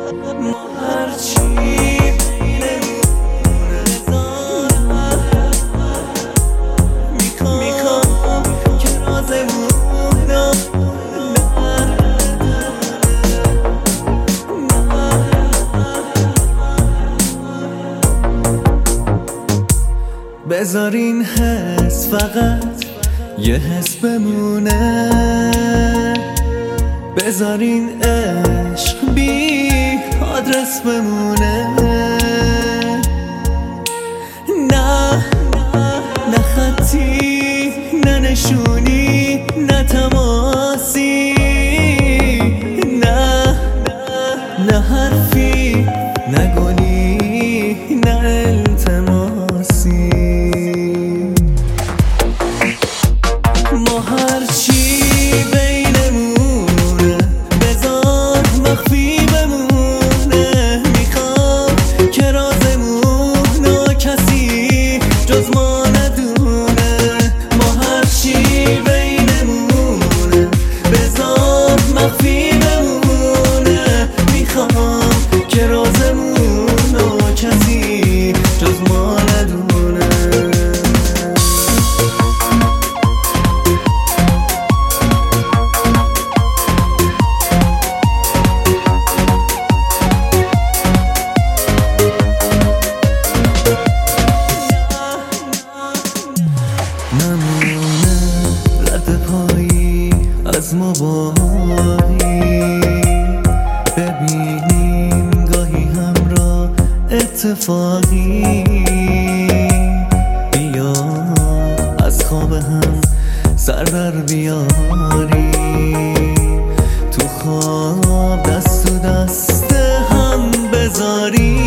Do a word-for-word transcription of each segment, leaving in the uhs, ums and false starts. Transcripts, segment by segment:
ما هرچی بینمونه بذارم، میخوام که رازمونو بذارین حس فقط یه حس بمونه، بذارین عشق بی آدرس بمونه. نه نه خطی، نه نشونی، نه تماسی، نه نه حرفی، نه گلی، نه التماسی. ما هرچی بینمونه بذار مخفی بمونه، میخوام که رازمونو کسی جز ما ندونه. ما هرچی بینمونه بذار مخفی بمونه، میخوام که رازمونو کسی جز ما ندونه. نمونه رد پایی از مباهی، ببینیم گاهی همراه اتفاقی. بیا از خواب هم سر در بیاری، تو خواب دست تو دست هم بذاری.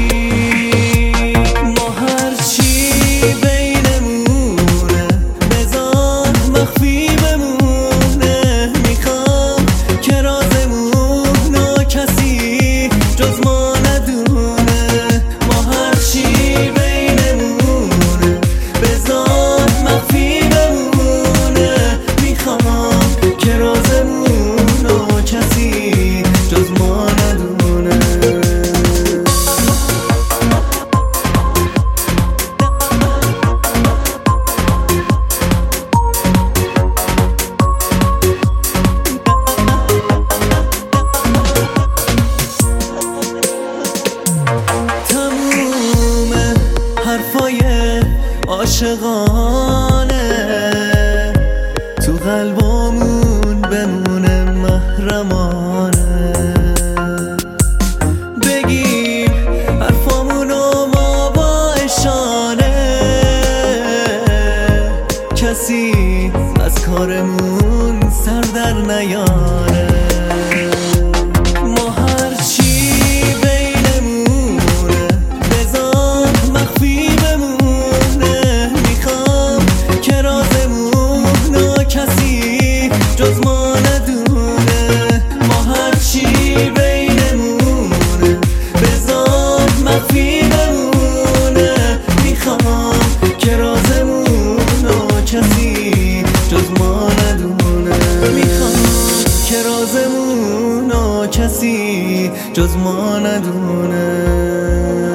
حرفای عاشقانه تو قلبمون بمونه محرمانه، بگیم حرفامونو ما با اشانه، کسی از کارمون سر در نیاره. جز ما ندونه. ما هرچی بینمونه بذار مخفی بمونه، میخوام که رازمونو کسی جز ما ندونه. میخوام که رازمونو کسی جز ما ندونه.